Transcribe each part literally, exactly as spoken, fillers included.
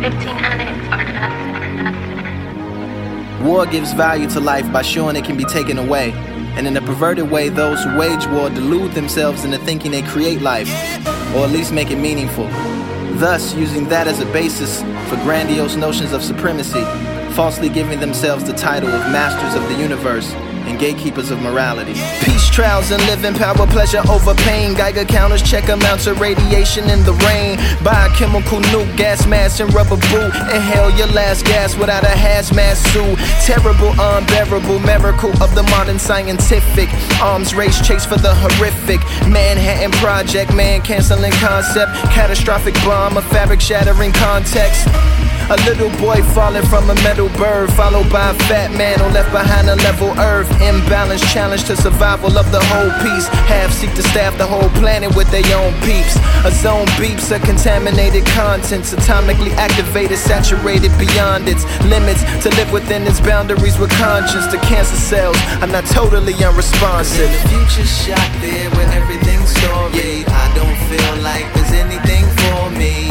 War gives value to life by showing it can be taken away. And in a perverted way, those who wage war delude themselves into thinking they create life, or at least make it meaningful. Thus, using that as a basis for grandiose notions of supremacy, falsely giving themselves the title of masters of the universe and gatekeepers of morality. Peace trials and living power, pleasure over pain. Geiger counters check amounts of radiation in the rain. Biochemical nuke, gas mask and rubber boot. Inhale your last gas without a hazmat suit. Terrible, unbearable miracle of the modern scientific arms race chase for the horrific Manhattan Project, man canceling concept. Catastrophic bomb, a fabric shattering context. A little boy falling from a metal bird, followed by a fat man on left behind a level earth. Imbalance challenge to survival of the whole piece. Half seek to staff the whole planet with their own peeps. A zone beeps, a contaminated contents, atomically activated, saturated beyond its limits. To live within its boundaries with conscience. The cancer cells are not totally unresponsive. The future's shot there where everything's story. I don't feel like there's anything for me.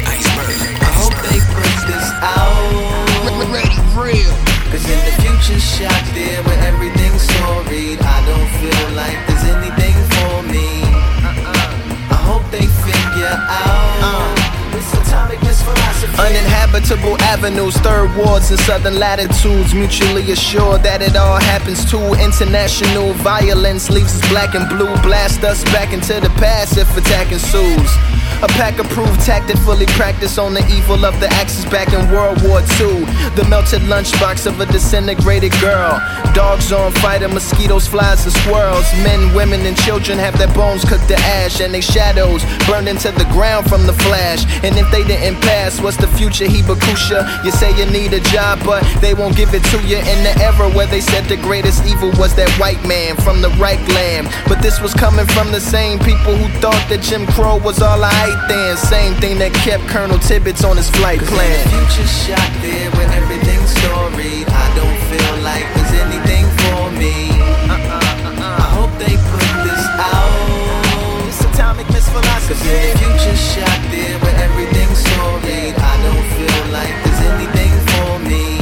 I hope they put this out. Ready, real. Cause in the future shot there where everything's storied, I don't feel like there's anything for me. uh-uh. I hope they figure out uh. this atomic philosophy. Uninhabitable avenues, third wards and southern latitudes, mutually assured that it all happens too. International violence leaves us black and blue, blast us back into the past if attack ensues. A pack-approved tactic fully practiced on the evil of the Axis back in World War Two. The melted lunchbox of a disintegrated girl. Dogs on fire, mosquitoes, flies, and squirrels. Men, women, and children have their bones cooked to ash, and their shadows burned into the ground from the flash. And if they didn't pass, what's the future, Hibakusha? You say you need a job, but they won't give it to you. In the era where they said the greatest evil was that white man from the Reich land. But this was coming from the same people who thought that Jim Crow was all I then. Same thing that kept Colonel Tibbets on his flight plan. The future's shot there where everything's storied. I don't feel like there's anything for me. uh-uh, uh-uh. I hope they put this out. This atomic philosophy. Cause in the future's shot there where everything's storied, I don't feel like there's anything for me.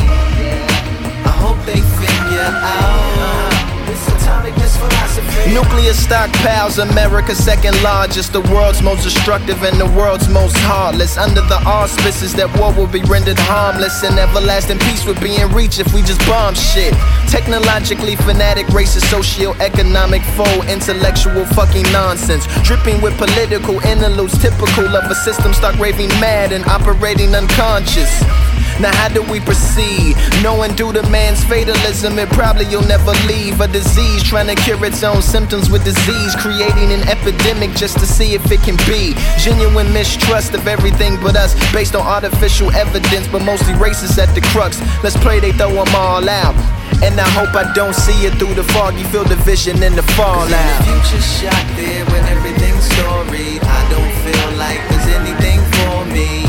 I hope they figure out this atomic philosophy. Nuclear stockpiles, America's second largest, the world's most destructive and the world's most heartless. Under the auspices that war will be rendered harmless, and everlasting peace would be in reach if we just bomb shit. Technologically fanatic, racist, socio-economic foe, intellectual fucking nonsense, dripping with political interludes typical of a system stuck raving mad and operating unconscious. Now how do we proceed? Knowing due to man's fatalism, it probably you'll never leave. A disease trying to cure its own symptoms with disease, creating an epidemic just to see if it can be. Genuine mistrust of everything but us, based on artificial evidence, but mostly racist at the crux. Let's pray they throw them all out, and I hope I don't see it through the foggy field of vision in the fallout. The future's shot there where everything's storied. I don't feel like there's anything for me.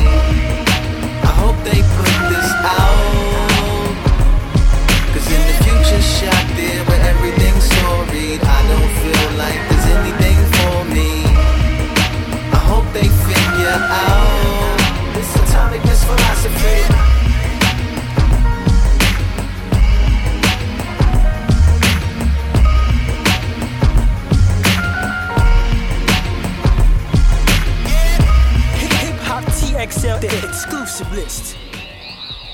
I hope they put this out. Cause in the future shot there where everything's storied, I don't feel like there's anything for me. I hope they figure out this atomic philosophy. Hip Hop T X L, the exclusive list.